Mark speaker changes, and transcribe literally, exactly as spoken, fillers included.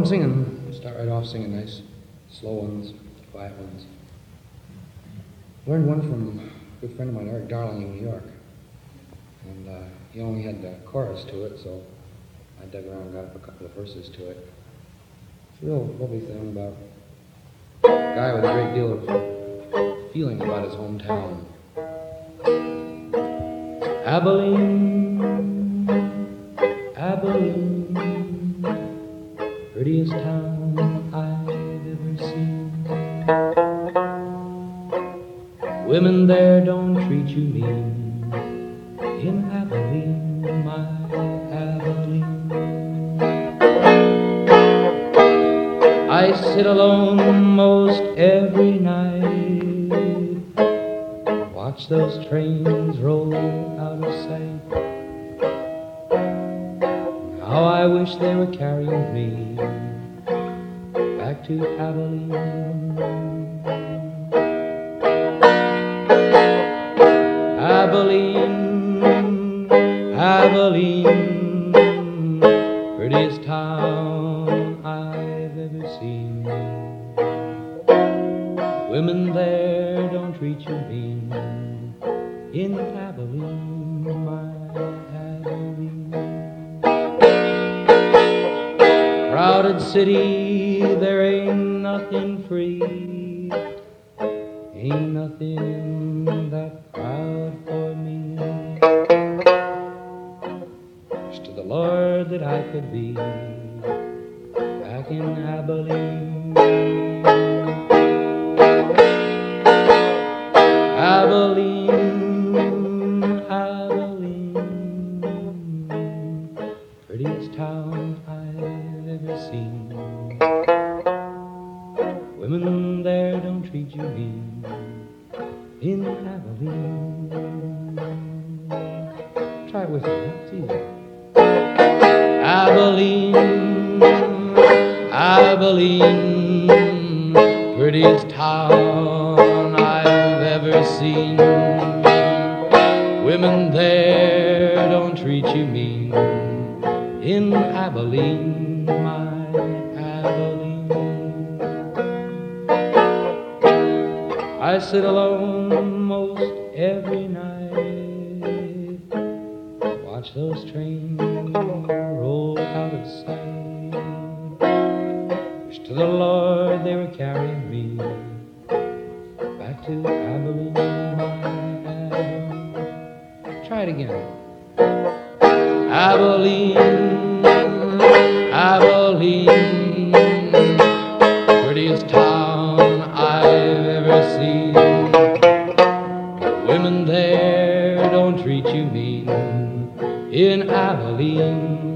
Speaker 1: I'm singing. Start right off singing nice, slow ones, quiet ones. Learned one from a good friend of mine, Eric Darling in New York. And uh, he only had the chorus to it, so I dug around and got up a couple of verses to it. It's a real lovely thing about a guy with a great deal of feeling about his hometown. Abilene, Abilene, prettiest town I've ever seen. Women there don't treat you mean. In Abilene, my Abilene, I sit alone most every night, watch those trains roll out of sight. How I wish they were carrying me back to Abilene. Abilene, Abilene, prettiest town I've ever seen. Women there don't treat you mean. In Abilene, my Abilene. Crowded city, there ain't nothing free. Ain't nothing in that crowd for me. Wish to the Lord that I could be back in Abilene. Abilene, Abilene, prettiest town I've ever seen. Women there don't treat you mean. In Abilene. Try it with me, it's easy. Abilene, Abilene, prettiest town I've ever seen. Women there don't treat you mean. In Abilene, my Abilene. I sit alone most every night, watch those trains roll out of sight. Wish to the Lord they were carrying me back to Abilene, my Abilene. Try it again. Abilene, Abilene, prettiest town I've ever seen. Women there don't treat you mean. In Abilene,